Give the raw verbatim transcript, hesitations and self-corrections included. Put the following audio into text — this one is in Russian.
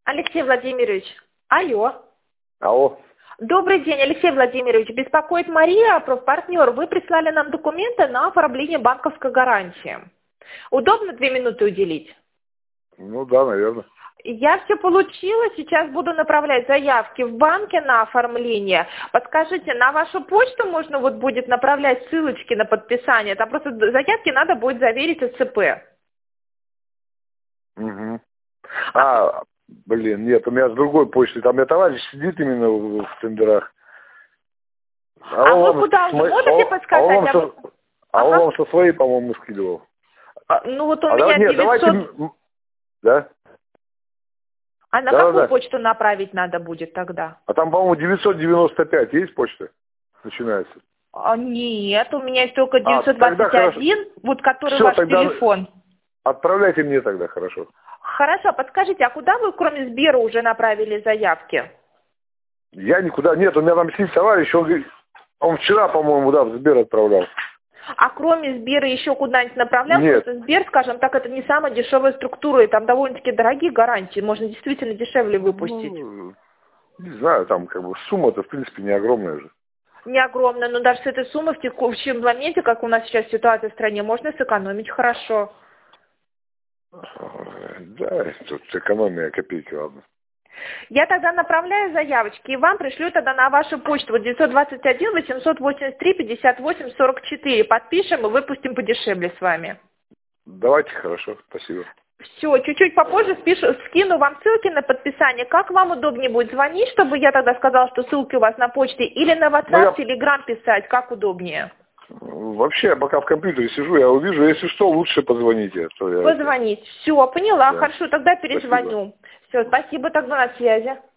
Алексей Владимирович, алло. Алло. Добрый день, Алексей Владимирович. Беспокоит Мария, профпартнер. Вы прислали нам документы на оформление банковской гарантии. Удобно две минуты уделить? Ну да, наверное. Я все получила, сейчас буду направлять заявки в банке на оформление. Подскажите, на вашу почту можно вот будет направлять ссылочки на подписание? Там просто заявки надо будет заверить ОЦП. Угу. А, блин, нет, у меня с другой почты. Там у меня товарищ сидит именно в, в тендерах. А, А он вы вам куда с уже мо- можете а он- подсказать? А он вам А со, вы- а он Ага. вам со своей, по-моему, скидывал. А, Ну вот у А меня давай, нет, давайте... девятьсот... м, Да? А на Да, какую да, да. почту направить надо будет тогда? А там, по-моему, девятьсот девяносто пять есть почта? Начинается. А, нет, у меня есть только А, девятьсот тогда двадцать хорошо. один, вот который Все, ваш тогда телефон. отправляйте мне тогда, хорошо. Хорошо, подскажите, а куда вы кроме Сбера уже направили заявки? Я никуда... Нет, у меня там сидит товарищ, он говорит... Он вчера, по-моему, да, в Сбер отправлял. А кроме Сбера еще куда-нибудь направлял? Нет. Просто Сбер, скажем так, это не самая дешевая структура, и там довольно-таки дорогие гарантии, можно действительно дешевле выпустить. Ну, не знаю, там как бы сумма-то, в принципе, не огромная же. Не огромная, но даже с этой суммой в текущем моменте, как у нас сейчас ситуация в стране, можно сэкономить хорошо. Да, тут экономия копейки, ладно. Я тогда направляю заявочки и вам пришлю тогда на вашу почту вот девятьсот двадцать один восемьсот восемьдесят три пятьдесят восемь сорок четыре. Подпишем и выпустим подешевле с вами. Давайте, хорошо, спасибо. Все, чуть-чуть попозже спишу, скину вам ссылки на подписание. Как вам удобнее будет звонить, чтобы я тогда сказала, что ссылки у вас на почте, или на WhatsApp, Ну, я... Telegram писать, как удобнее? Вообще, я пока в компьютере сижу, я увижу, если что, лучше позвоните. То я... Позвонить. Все, поняла, Да. хорошо, тогда перезвоню. Все, спасибо, тогда на связи.